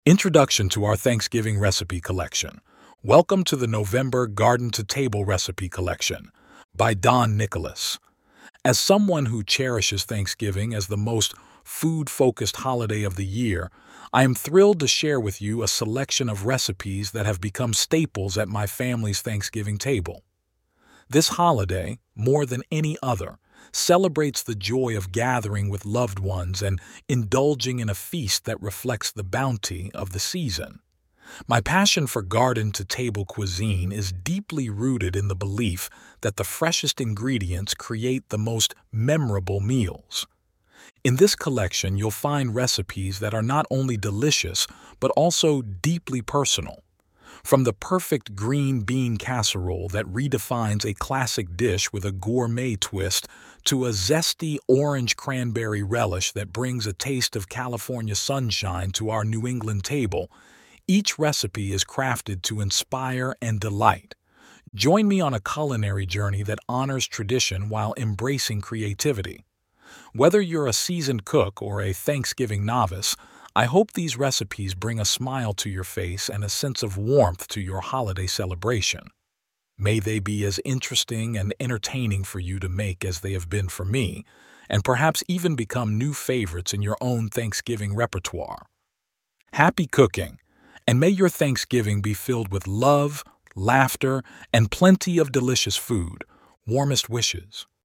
Introduction to our Thanksgiving recipe collection. Welcome to the November Garden to Table Recipe Collection by Don Nicholas. As someone who cherishes Thanksgiving as the most food-focused holiday of the year, I am thrilled to share with you a selection of recipes that have become staples at my family's Thanksgiving table. This holiday, more than any other, celebrates the joy of gathering with loved ones and indulging in a feast that reflects the bounty of the season. My passion for garden-to-table cuisine is deeply rooted in the belief that the freshest ingredients create the most memorable meals. In this collection, you'll find recipes that are not only delicious, but also deeply personal. From the perfect green bean casserole that redefines a classic dish with a gourmet twist to a zesty orange cranberry relish that brings a taste of California sunshine to our New England table, each recipe is crafted to inspire and delight. Join me on a culinary journey that honors tradition while embracing creativity. Whether you're a seasoned cook or a Thanksgiving novice, I hope these recipes bring a smile to your face and a sense of warmth to your holiday celebration. May they be as interesting and entertaining for you to make as they have been for me, and perhaps even become new favorites in your own Thanksgiving repertoire. Happy cooking, and may your Thanksgiving be filled with love, laughter, and plenty of delicious food. Warmest wishes.